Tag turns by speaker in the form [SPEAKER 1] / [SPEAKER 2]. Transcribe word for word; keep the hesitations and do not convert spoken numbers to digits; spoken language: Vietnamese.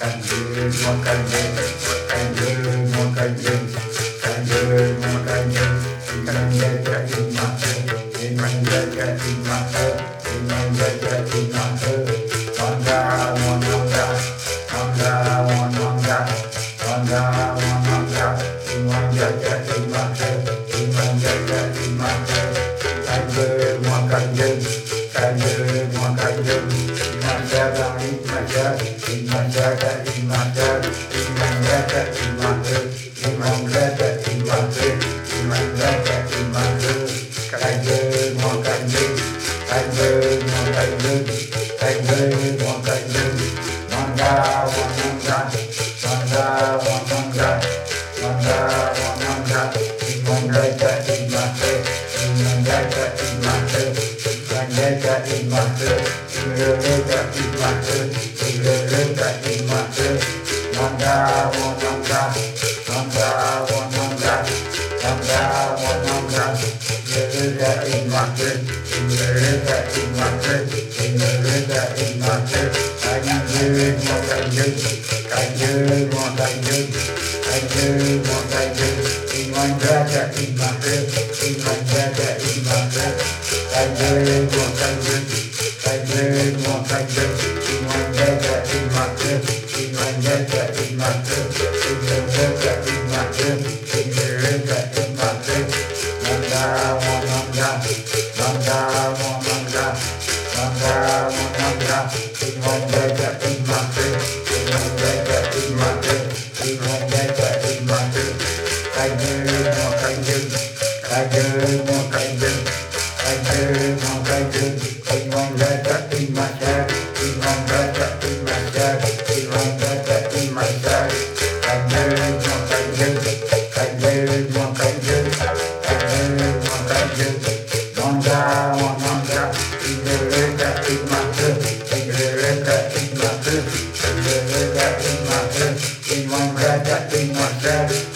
[SPEAKER 1] kanjeng mo kanjeng kanjeng mo kanjeng kanjeng mo kanjeng imam jaga imam imam jaga imam imam jaga imam mangga mo mangga mangga mo mangga mangga mo mangga imam jaga imam imam jaga imam kanjeng mo kanjeng kanjeng mo kanjeng imam jaga imam jaga imam jaga imam jaga imam jaga imam imam jaga imam imam jaga imam kanjeng mo kanjeng kanjeng mo kanjeng kanjeng mo kanjeng mangga mo mangga mangga mo mangga mangga mo mangga imam jaga imam imam jaga imam imam jaga imam jaga imam jaga imam mangga mo mangga mangga mo mangga mangga mo mangga jaga imam jaga imam jaga imam kanjeng mo kanjeng kanjeng mo kanjeng kanjeng mo kanjeng imam jaga imam imam jaga imam kanjeng mo kanjeng kanjeng mo kanjeng imam jaga imam imam jaga imam imam jaga imam jaga imam mangga mo mangga mangga mo mangga mangga mo mangga imam jaga imam imam jaga imam imam jaga imam kanjeng mo kanjeng kanjeng mo kanjeng kanjeng mo kanjeng imam jaga imam imam jaga imam imam jaga imam kanjeng mo kanjeng kanjeng mo kanjeng kanjeng mo kanjeng mangga mo mangga imam jaga imam imam jaga imam imam jaga imam imam jaga imam